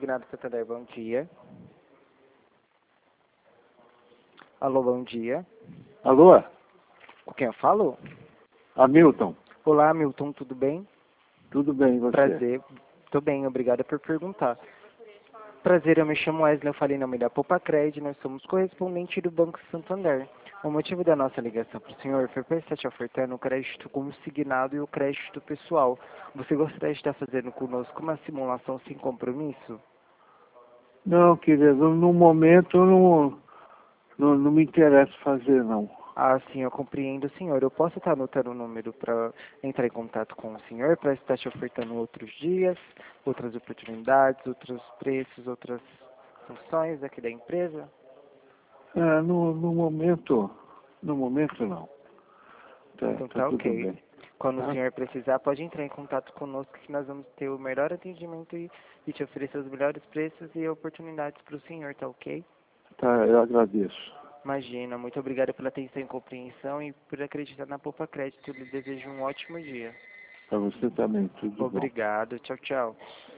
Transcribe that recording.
Consignado Santander, bom dia. Alô, bom dia. Alô? Com quem eu falo? Hamilton. Olá, Milton, tudo bem? Tudo bem, e você? Prazer. Tô bem, obrigada por perguntar. Prazer, eu me chamo Wesley, eu falei em nome da Popacred, nós somos correspondente do Banco Santander. O motivo da nossa ligação para o senhor foi para estar te ofertando o crédito consignado e o crédito pessoal. Você gostaria de estar fazendo conosco uma simulação sem compromisso? Não, querido, no momento não me interessa fazer, não. Ah, sim, eu compreendo, senhor. Eu posso estar anotando o número para entrar em contato com o senhor, para estar te ofertando outros dias, outras oportunidades, outros preços, outras funções aqui da empresa? No momento não. Então Tá tá tudo ok. bem. Quando o Tá? senhor precisar, pode entrar em contato conosco que nós vamos ter o melhor atendimento e te oferecer os melhores preços e oportunidades para o senhor, tá ok? Tá, eu agradeço. Imagina, muito obrigado pela atenção e compreensão e por acreditar na Poupa Crédito. Eu lhe desejo um ótimo dia. Para você também, tudo bom. Obrigado, tchau, tchau.